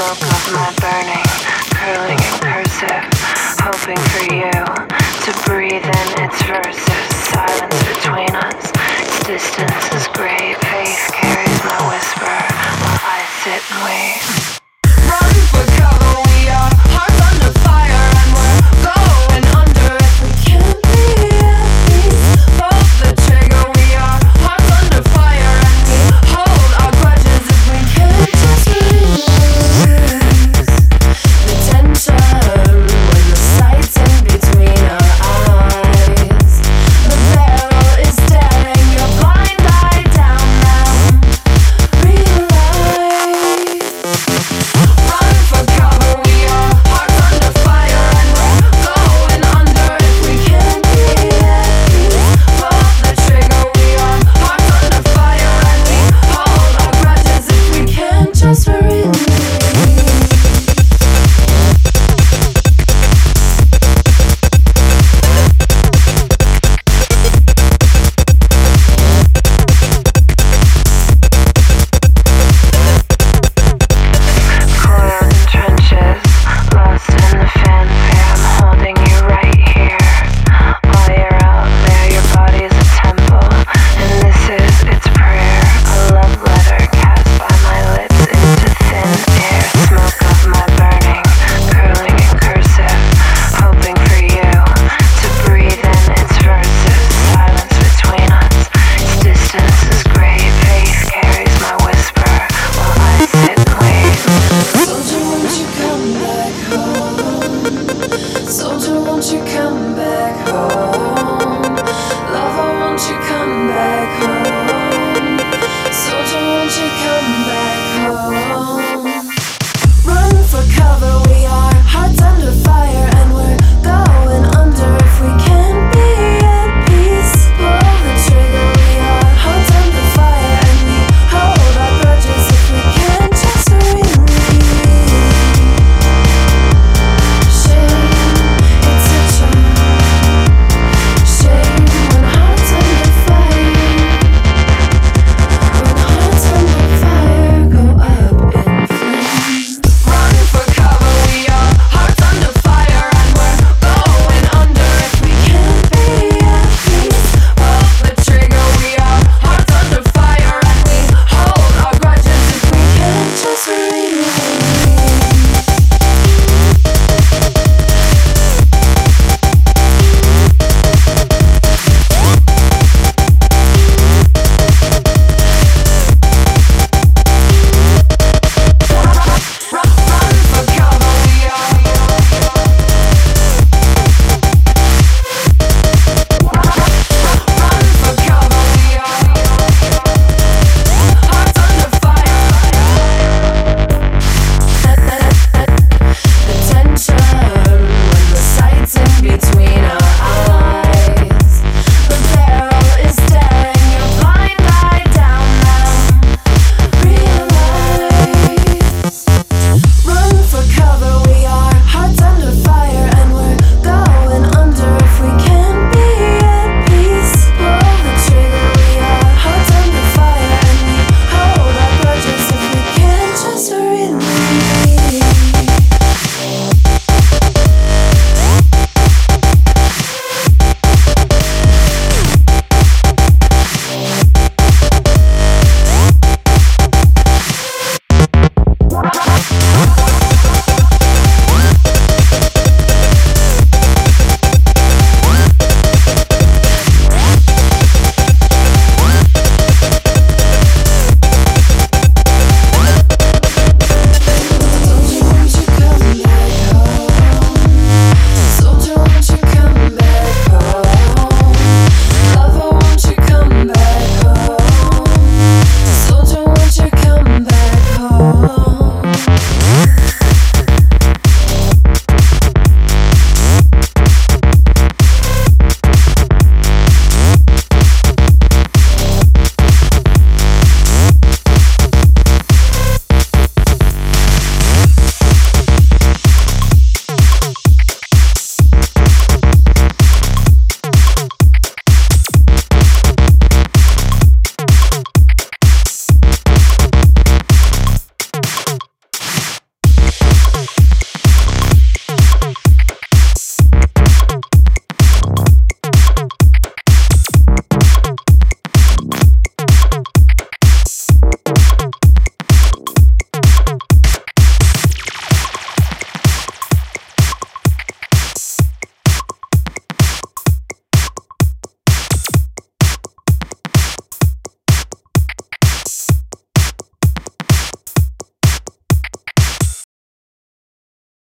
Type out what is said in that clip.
smoke of my burning, curling in cursive, hoping for you to breathe in its verses. Silence between us, its distance is great. Faith carries my whisper while I sit and wait. Run for cover, we are hearts under fire, and we're going under if we can't be at peace. Pull the trigger, we are hearts under fire, and we hold our grudges if we can't just release the tension when the sight's in between our eyes. The barrel is staring your blind eye down now. Realize. Run for cover, we are hearts under fire, and we're going under if we can't be at peace. Pull the trigger, we are hearts under fire, and we hold our grudges if we can't just release.